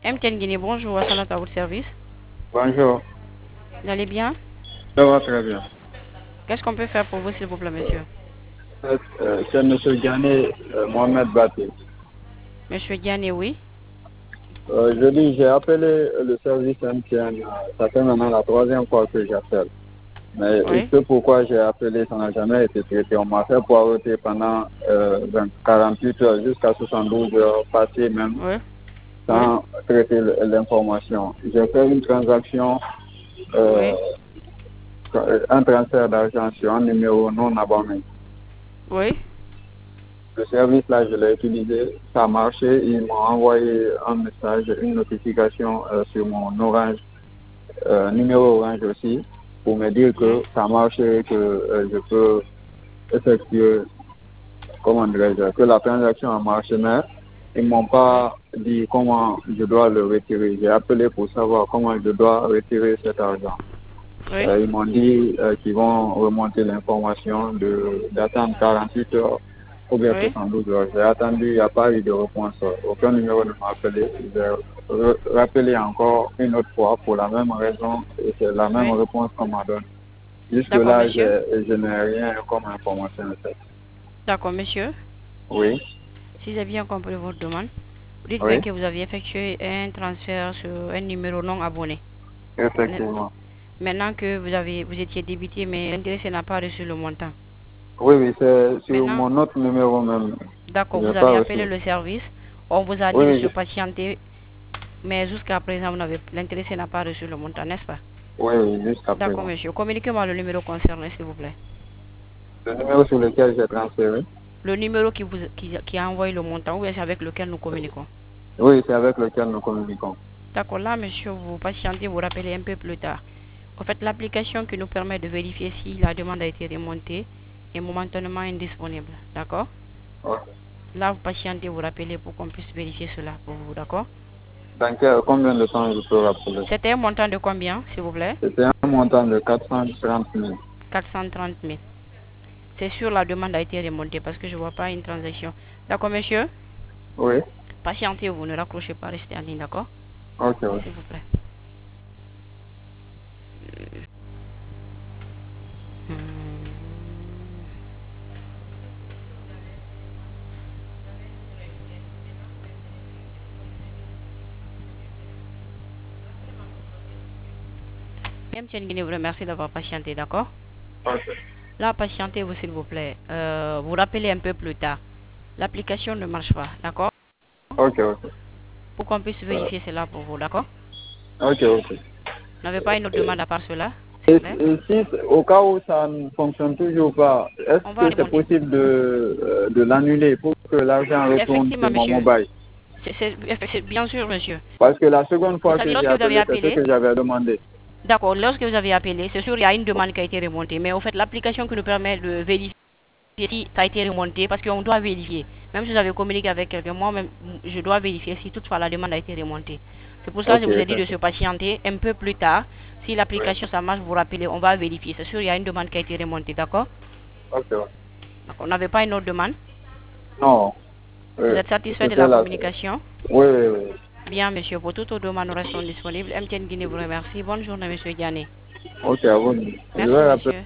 MTN Guinée, bonjour, Assanat à votre service. Bonjour. Vous allez bien? Ça va très bien. Qu'est-ce qu'on peut faire pour vous, s'il vous plaît, monsieur? C'est M. Ghané Mohamed Baté. Monsieur Diané, oui. Je dis, j'ai appelé le service MTN. Ça fait maintenant la troisième fois que j'appelle. Mais Oui. ce pourquoi j'ai appelé, ça n'a jamais été traité. On m'a fait poireauter pendant 48 heures jusqu'à 72 heures passées même Oui. Oui. sans traiter l'information. J'ai fait une transaction, euh, Oui. un transfert d'argent sur un numéro non abonné. Oui. Le service là, je l'ai utilisé, ça a marché. Ils m'ont envoyé un message, une notification sur mon Orange, numéro Orange aussi, pour me dire que ça a marché, que je peux effectuer, comment dirais-je, que la transaction a marché, mais ils ne m'ont Oui. pas dit comment je dois le retirer. J'ai appelé pour savoir comment je dois retirer cet argent. Oui. Ils m'ont dit qu'ils vont remonter l'information d'attendre 48 heures ou bien Oui. 72 heures. J'ai attendu, il n'y a pas eu de réponse. Aucun numéro ne m'a appelé. J'ai rappelé encore une autre fois pour la même raison et c'est la même Oui. réponse qu'on m'a donnée. D'accord, Jusque-là, monsieur. je n'ai rien comme information en fait. D'accord, monsieur. Oui, Si j'ai bien compris votre demande, vous dites bien oui, que vous avez effectué un transfert sur un numéro non abonné. effectivement. Maintenant que vous étiez débité, mais l'intéressé n'a pas reçu le montant. Oui, oui, c'est sur Maintenant, mon autre numéro même. Je d'accord, n'ai vous pas avez reçu. appelé le service. On vous a dit Oui, de oui, se patienter, mais jusqu'à présent, l'intéressé n'a pas reçu le montant, n'est-ce pas? oui, oui, jusqu'à D'accord, présent. monsieur. Communiquez-moi le numéro concerné, s'il vous plaît. Le numéro sur lequel j'ai transféré. Le numéro qui a envoyé le montant, ou bien c'est avec lequel nous communiquons. Oui, c'est avec lequel nous communiquons. D'accord, là, monsieur, vous patientez, vous rappelez un peu plus tard. En fait, l'application qui nous permet de vérifier si la demande a été remontée est momentanément indisponible. D'accord? Ok. Là, vous patientez, vous rappelez pour qu'on puisse vérifier cela pour vous. D'accord? Dans combien de temps je peux rappeler? C'était un montant de combien, s'il vous plaît? C'était un montant de 430 000. 430 000. C'est sûr, la demande a été remontée parce que je ne vois pas une transaction. D'accord, monsieur? Oui. Patientez, vous ne raccrochez pas, restez en ligne, d'accord? Ok, ok. S'il vous plaît. M. Guinée vous remercie d'avoir patienté, d'accord? Ok, Là, patientez-vous, s'il vous plaît. Vous rappelez un peu plus tard. L'application ne marche pas, d'accord? ok. Ok. Pour qu'on puisse Euh, vérifier cela pour vous, d'accord? ok, ok. Vous n'avez pas une autre demande à part cela, s'il vous Et, plaît? et si, au cas où ça ne fonctionne toujours pas, On est-ce va que c'est remonter. possible de l'annuler pour que l'argent retourne Effectivement, sur mon monsieur. mobile? Bien sûr, monsieur. Parce que la seconde Vous fois savez, que j'ai lorsque vous avez appelé, c'est ce appelé, que j'avais demandé. d'accord, lorsque vous avez appelé, c'est sûr, il y a une demande qui a été remontée. Mais au fait, l'application qui nous permet de vérifier si ça a été remonté, parce qu'on doit vérifier. Même si vous avez communiqué avec quelqu'un, moi-même, je dois vérifier si toutefois la demande a été remontée. C'est pour cela que Ok, je vous ai dit de se effectivement. patienter un peu plus tard. Si Oui. l'application ça marche, vous rappelez, on va vérifier. C'est sûr, il y a une demande qui a été remontée, d'accord? Ok, ok. Donc, on n'avait pas une autre demande. Non, Vous êtes satisfait de c'était la là. communication? Oui, oui, oui. Bien, monsieur, pour toute autre demande, nous restons disponibles. MTN Guinée vous remercie. Bonne journée, monsieur Diané. Ok, à vous. Je Merci, vais rappeler. monsieur.